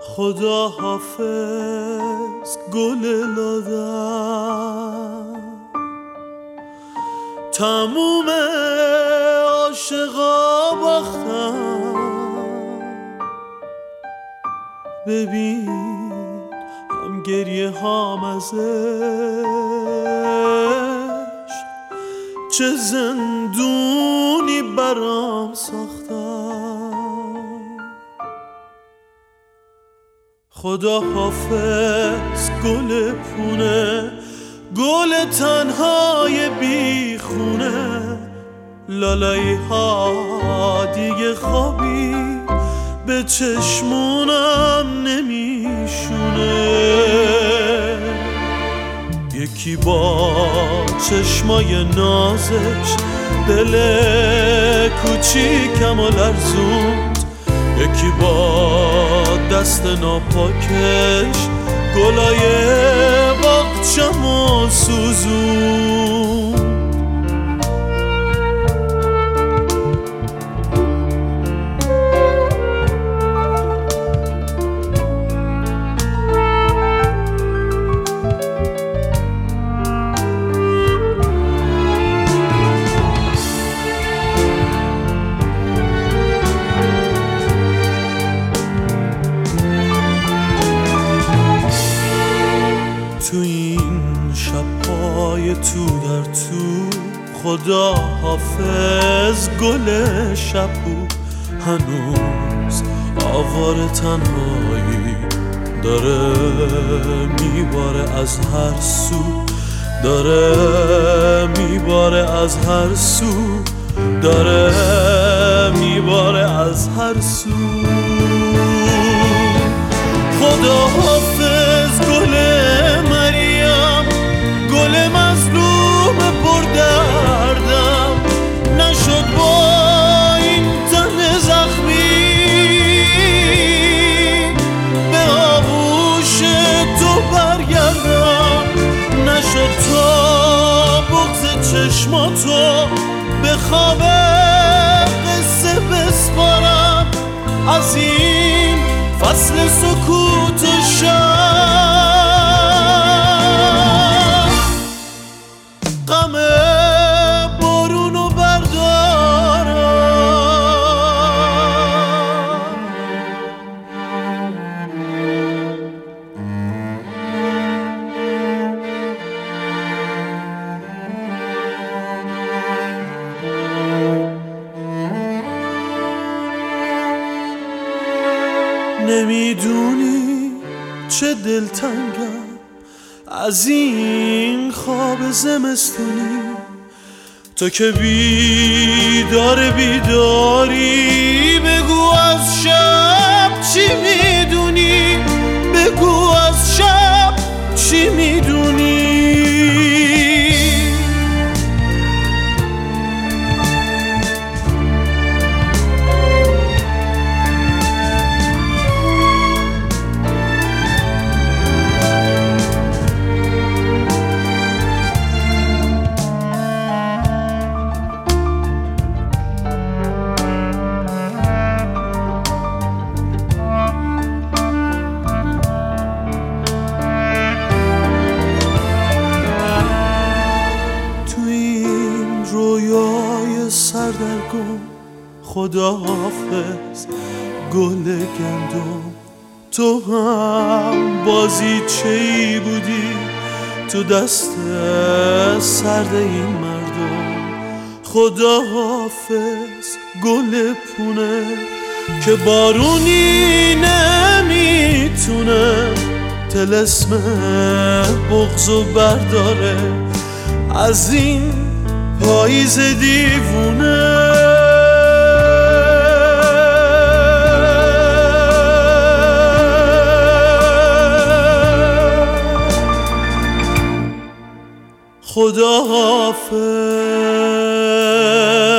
خدا حافظ گل لادم، تموم عاشقا باختم. ببین هم گریه هام ازش، چه زندونی برام ساختم. خدا حافظ گل پونه، گل تنهای بی خونه. لالایی ها دیگه خوابی به چشمونم نمیشونه. یکی با چشمای نازش دل کوچیکم و لرزوند، یکی با دست ناپاکش گلای باغچم و سوزوند. تو این شب‌های تو در تو، خدا حافظ گل شبو. هنوز آوار تنهایی داره میباره از هر سو، داره میباره از هر سو، داره میباره از هر سو. خدا حافظ گل مریم، گل مظلوم پردردم. نشد با این تن زخمی به آغوش تو برگردم. نشد تا بغض چشماتو به خواب قصه بسپارم. از این فصل سکوت و شب غم بارونو بردارم. نمیدونی چه دلتنگم از این خواب زمستونی. تو که بیداری بگو از شب چی میدونی، بگو از شب چی میدونی. رویای سردرگم خدا حافظ گل گندم. تو هم بازی چی بودی تو دست سرد این مردم. خدا حافظ گل پونه که بارونی نمیتونه طلسم بغضو برداره از این پاییز دیوونه. خدا حافظ.